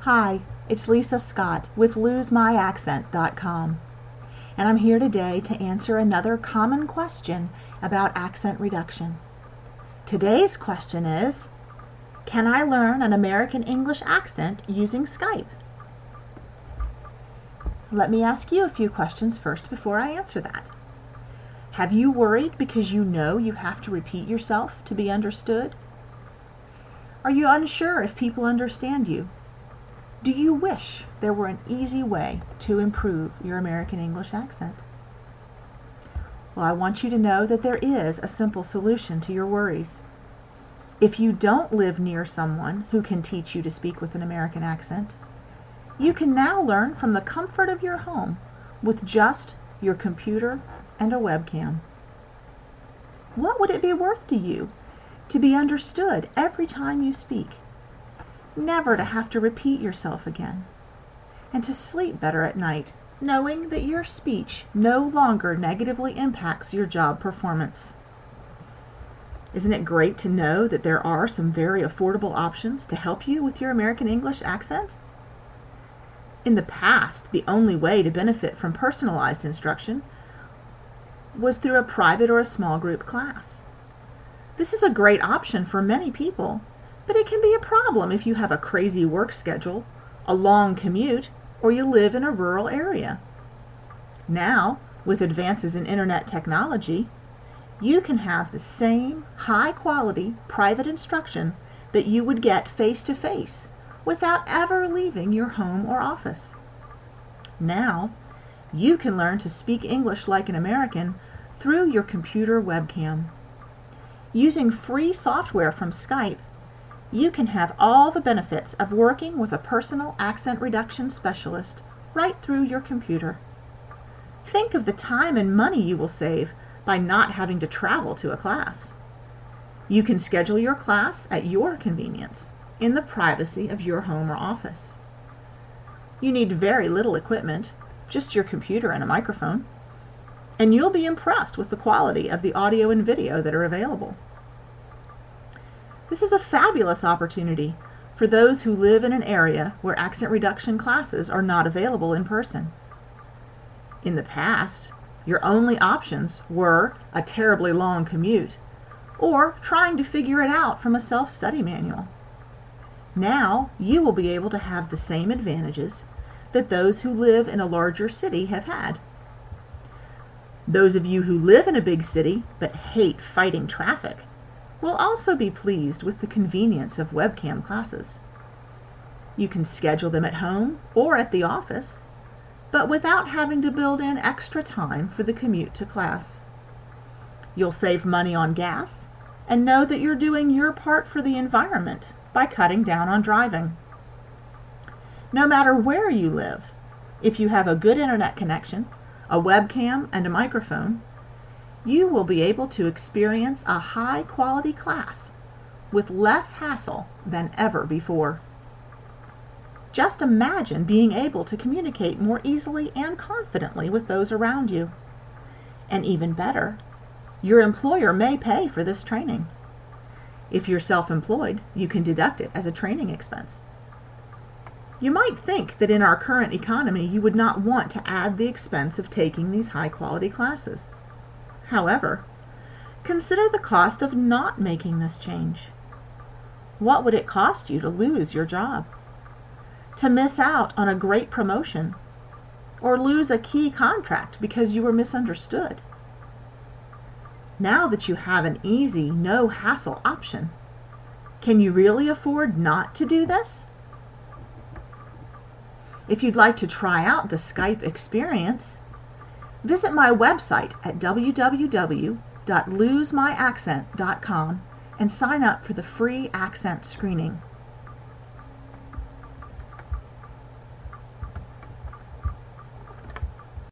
Hi, it's Lisa Scott with LoseMyAccent.com, and I'm here today to answer another common question about accent reduction. Today's question is, can I learn an American English accent using Skype? Let me ask you a few questions first before I answer that. Have you worried because you know you have to repeat yourself to be understood? Are you unsure if people understand you? Do you wish there were an easy way to improve your American English accent? Well, I want you to know that there is a simple solution to your worries. If you don't live near someone who can teach you to speak with an American accent, you can now learn from the comfort of your home with just your computer and a webcam. What would it be worth to you to be understood every time you speak? Never to have to repeat yourself again, and to sleep better at night, knowing that your speech no longer negatively impacts your job performance. Isn't it great to know that there are some very affordable options to help you with your American English accent? In the past, the only way to benefit from personalized instruction was through a private or a small group class. This is a great option for many people, but it can be a problem if you have a crazy work schedule, a long commute, or you live in a rural area. Now, with advances in internet technology, you can have the same high-quality private instruction that you would get face-to-face without ever leaving your home or office. Now, you can learn to speak English like an American through your computer webcam. Using free software from Skype, you can have all the benefits of working with a personal accent reduction specialist right through your computer. Think of the time and money you will save by not having to travel to a class. You can schedule your class at your convenience in the privacy of your home or office. You need very little equipment, just your computer and a microphone, and you'll be impressed with the quality of the audio and video that are available. This is a fabulous opportunity for those who live in an area where accent reduction classes are not available in person. In the past, your only options were a terribly long commute or trying to figure it out from a self-study manual. Now, you will be able to have the same advantages that those who live in a larger city have had. Those of you who live in a big city but hate fighting traffic will also be pleased with the convenience of webcam classes. You can schedule them at home or at the office, but without having to build in extra time for the commute to class. You'll save money on gas and know that you're doing your part for the environment by cutting down on driving. No matter where you live, if you have a good internet connection, a webcam, and a microphone, you will be able to experience a high-quality class with less hassle than ever before. Just imagine being able to communicate more easily and confidently with those around you. And even better, your employer may pay for this training. If you're self-employed, you can deduct it as a training expense. You might think that in our current economy you would not want to add the expense of taking these high-quality classes. However, consider the cost of not making this change. What would it cost you to lose your job? To miss out on a great promotion? Or lose a key contract because you were misunderstood? Now that you have an easy, no-hassle option, can you really afford not to do this? If you'd like to try out the Skype experience, visit my website at www.losemyaccent.com and sign up for the free accent screening.